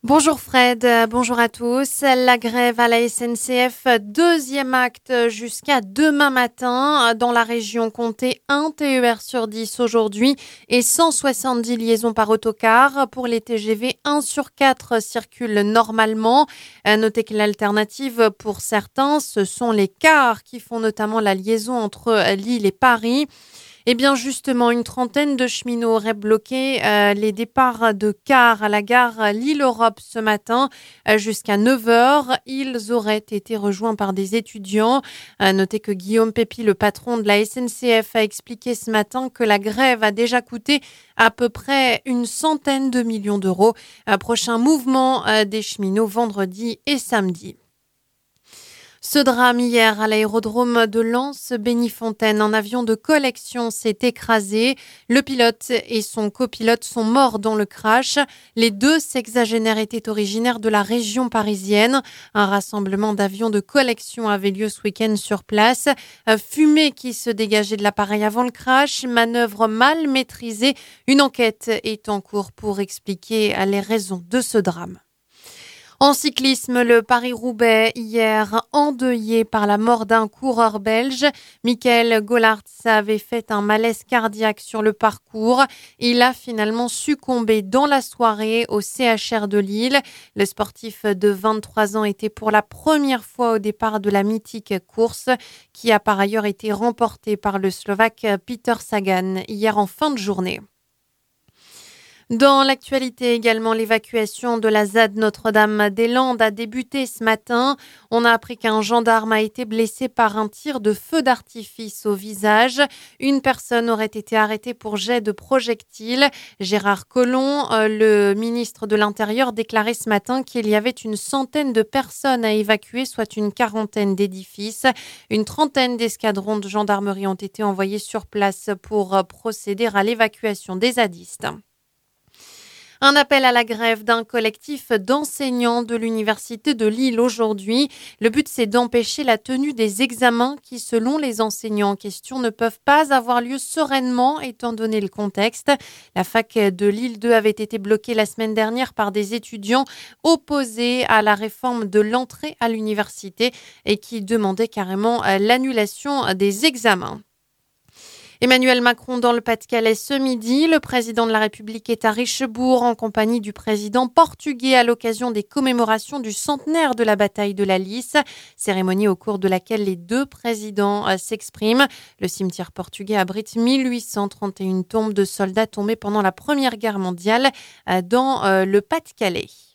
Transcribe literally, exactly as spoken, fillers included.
Bonjour Fred, euh, bonjour à tous. La grève à la S N C F, deuxième acte jusqu'à demain matin. Dans la région, comptez un T E R sur dix aujourd'hui et cent soixante-dix liaisons par autocar. Pour les T G V, un sur quatre circule normalement. Euh, Notez que l'alternative pour certains, ce sont les cars qui font notamment la liaison entre Lille et Paris. Eh bien justement, une trentaine de cheminots auraient bloqué euh, les départs de cars à la gare Lille-Europe ce matin euh, jusqu'à neuf heures. Ils auraient été rejoints par des étudiants. Euh, notez que Guillaume Pépi, le patron de la S N C F, a expliqué ce matin que la grève a déjà coûté à peu près une centaine de millions d'euros. Un prochain mouvement euh, des cheminots vendredi et samedi. Ce drame hier à l'aérodrome de Lens-Bénifontaine, un avion de collection s'est écrasé. Le pilote et son copilote sont morts dans le crash. Les deux sexagénaires étaient originaires de la région parisienne. Un rassemblement d'avions de collection avait lieu ce week-end sur place. Fumée qui se dégageait de l'appareil avant le crash, manœuvre mal maîtrisée. Une enquête est en cours pour expliquer les raisons de ce drame. En cyclisme, le Paris-Roubaix, hier endeuillé par la mort d'un coureur belge. Michael Gollartz avait fait un malaise cardiaque sur le parcours. Il a finalement succombé dans la soirée au C H R de Lille. Le sportif de vingt-trois ans était pour la première fois au départ de la mythique course, qui a par ailleurs été remportée par le Slovaque Peter Sagan hier en fin de journée. Dans l'actualité également, l'évacuation de la Z A D Notre-Dame-des-Landes a débuté ce matin. On a appris qu'un gendarme a été blessé par un tir de feu d'artifice au visage. Une personne aurait été arrêtée pour jet de projectile. Gérard Collomb, le ministre de l'Intérieur, déclarait ce matin qu'il y avait une centaine de personnes à évacuer, soit une quarantaine d'édifices. Une trentaine d'escadrons de gendarmerie ont été envoyés sur place pour procéder à l'évacuation des zadistes. Un appel à la grève d'un collectif d'enseignants de l'Université de Lille aujourd'hui. Le but, c'est d'empêcher la tenue des examens qui, selon les enseignants en question, ne peuvent pas avoir lieu sereinement étant donné le contexte. La fac de Lille deux avait été bloquée la semaine dernière par des étudiants opposés à la réforme de l'entrée à l'université et qui demandaient carrément l'annulation des examens. Emmanuel Macron dans le Pas-de-Calais ce midi. Le président de la République est à Richebourg en compagnie du président portugais à l'occasion des commémorations du centenaire de la bataille de la Lys. Cérémonie au cours de laquelle les deux présidents s'expriment. Le cimetière portugais abrite mille huit cent trente et un tombes de soldats tombés pendant la Première Guerre mondiale dans le Pas-de-Calais.